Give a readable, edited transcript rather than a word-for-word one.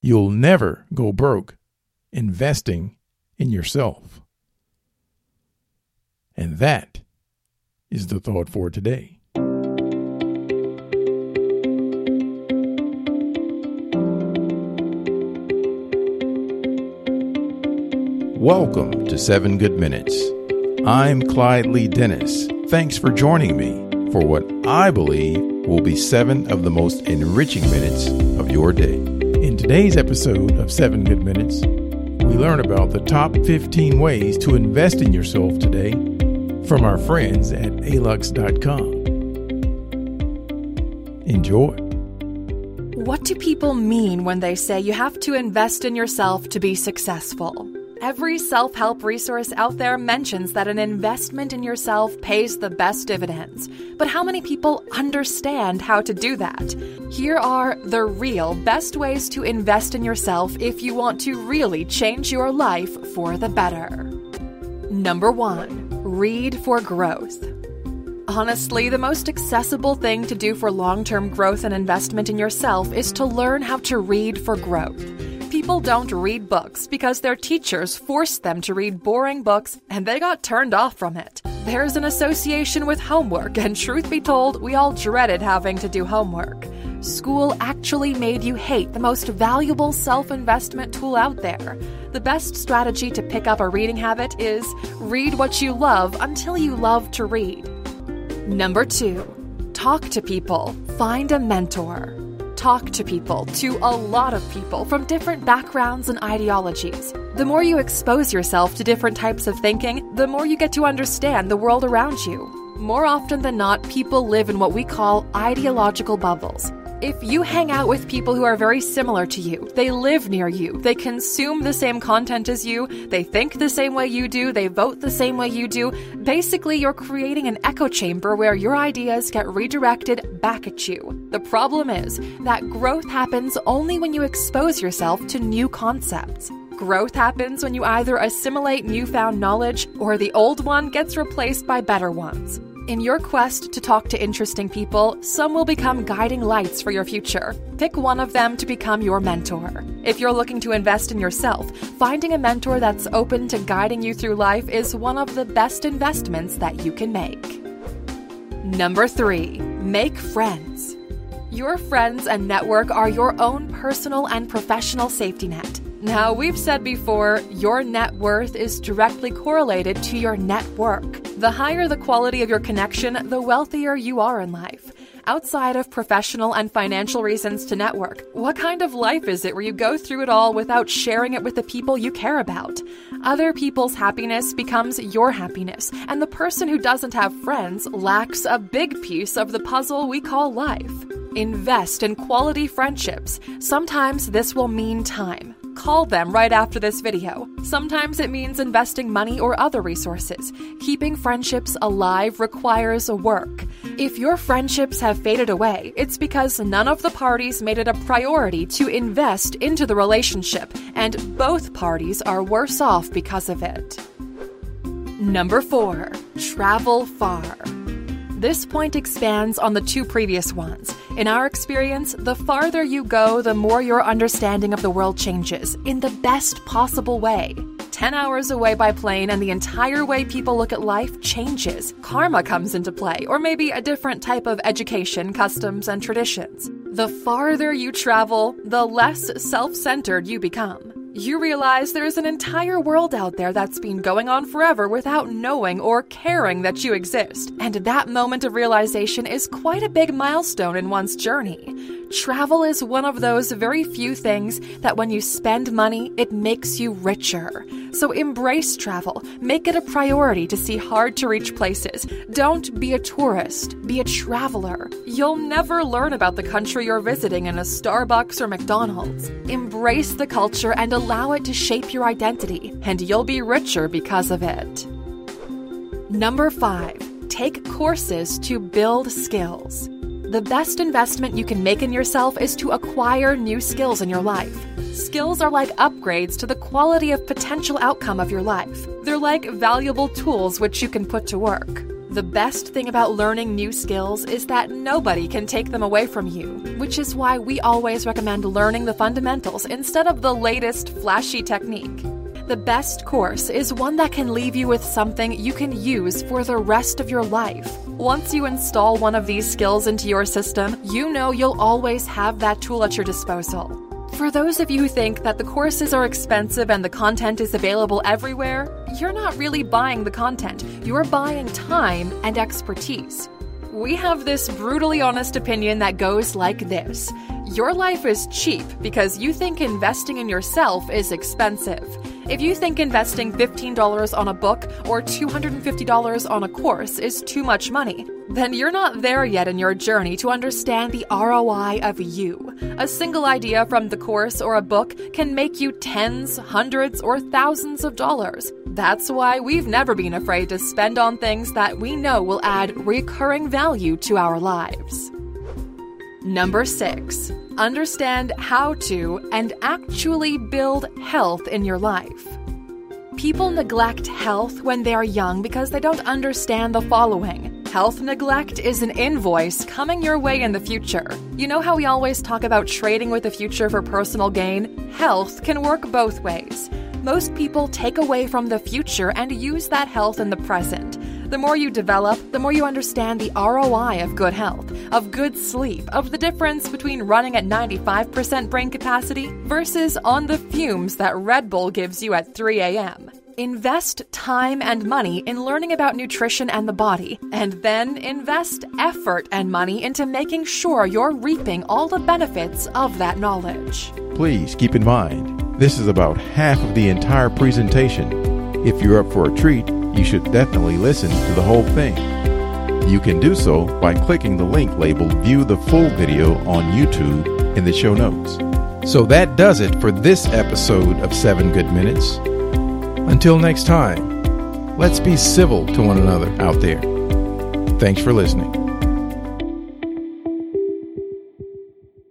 You'll never go broke investing in yourself. And that is the thought for today. Welcome to 7 Good Minutes. I'm Clyde Lee Dennis. Thanks for joining me for what I believe will be 7 of the most enriching minutes of your day. In today's episode of 7 Good Minutes, we learn about the top 15 ways to invest in yourself today from our friends at alux.com. Enjoy. What do people mean when they say you have to invest in yourself to be successful? Every self-help resource out there mentions that an investment in yourself pays the best dividends. But how many people understand how to do that? Here are the real best ways to invest in yourself if you want to really change your life for the better. Number 1, read for growth. Honestly, the most accessible thing to do for long-term growth and investment in yourself is to learn how to read for growth. People don't read books because their teachers forced them to read boring books and they got turned off from it. There's an association with homework, and truth be told, we all dreaded having to do homework. School actually made you hate the most valuable self-investment tool out there. The best strategy to pick up a reading habit is read what you love until you love to read. Number 2, talk to people. Find a mentor. Talk to people, to a lot of people from different backgrounds and ideologies. The more you expose yourself to different types of thinking, the more you get to understand the world around you. More often than not, people live in what we call ideological bubbles. If you hang out with people who are very similar to you, they live near you, they consume the same content as you, they think the same way you do, they vote the same way you do, basically you're creating an echo chamber where your ideas get redirected back at you. The problem is that growth happens only when you expose yourself to new concepts. Growth happens when you either assimilate newfound knowledge or the old one gets replaced by better ones. In your quest to talk to interesting people, some will become guiding lights for your future. Pick one of them to become your mentor. If you're looking to invest in yourself, finding a mentor that's open to guiding you through life is one of the best investments that you can make. Number 3, make friends. Your friends and network are your own personal and professional safety net. Now, we've said before, your net worth is directly correlated to your network. The higher the quality of your connection, the wealthier you are in life. Outside of professional and financial reasons to network, what kind of life is it where you go through it all without sharing it with the people you care about? Other people's happiness becomes your happiness, and the person who doesn't have friends lacks a big piece of the puzzle we call life. Invest in quality friendships. Sometimes this will mean time. Call them right after this video. Sometimes it means investing money or other resources. Keeping friendships alive requires work. If your friendships have faded away, it's because none of the parties made it a priority to invest into the relationship, and both parties are worse off because of it. Number 4, travel far. This point expands on the 2 previous ones. In our experience, the farther you go, the more your understanding of the world changes in the best possible way. 10 hours away by plane and the entire way people look at life changes. Karma comes into play, or maybe a different type of education, customs, and traditions. The farther you travel, the less self-centered you become. You realize there's an entire world out there that's been going on forever without knowing or caring that you exist. And that moment of realization is quite a big milestone in one's journey. Travel is one of those very few things that when you spend money, it makes you richer. So embrace travel. Make it a priority to see hard-to-reach places. Don't be a tourist. Be a traveler. You'll never learn about the country you're visiting in a Starbucks or McDonald's. Embrace the culture and allow it to shape your identity, and you'll be richer because of it. Number 5, take courses to build skills. The best investment you can make in yourself is to acquire new skills in your life. Skills are like upgrades to the quality of potential outcome of your life. They're like valuable tools which you can put to work. The best thing about learning new skills is that nobody can take them away from you, which is why we always recommend learning the fundamentals instead of the latest flashy technique. The best course is one that can leave you with something you can use for the rest of your life. Once you install one of these skills into your system, you know you'll always have that tool at your disposal. For those of you who think that the courses are expensive and the content is available everywhere, you're not really buying the content, you're buying time and expertise. We have this brutally honest opinion that goes like this: your life is cheap because you think investing in yourself is expensive. If you think investing $15 on a book or $250 on a course is too much money, then you're not there yet in your journey to understand the ROI of you. A single idea from the course or a book can make you tens, hundreds, or thousands of dollars. That's why we've never been afraid to spend on things that we know will add recurring value to our lives. Number 6. Understand how to and actually build health in your life. People neglect health when they are young because they don't understand the following. Health neglect is an invoice coming your way in the future. You know how we always talk about trading with the future for personal gain? Health can work both ways. Most people take away from the future and use that health in the present. The more you develop, the more you understand the ROI of good health, of good sleep, of the difference between running at 95% brain capacity versus on the fumes that Red Bull gives you at 3 a.m. Invest time and money in learning about nutrition and the body, and then invest effort and money into making sure you're reaping all the benefits of that knowledge. Please keep in mind, this is about half of the entire presentation. If you're up for a treat, you should definitely listen to the whole thing. You can do so by clicking the link labeled View the Full Video on YouTube in the show notes. So that does it for this episode of 7 Good Minutes. Until next time, let's be civil to one another out there. Thanks for listening.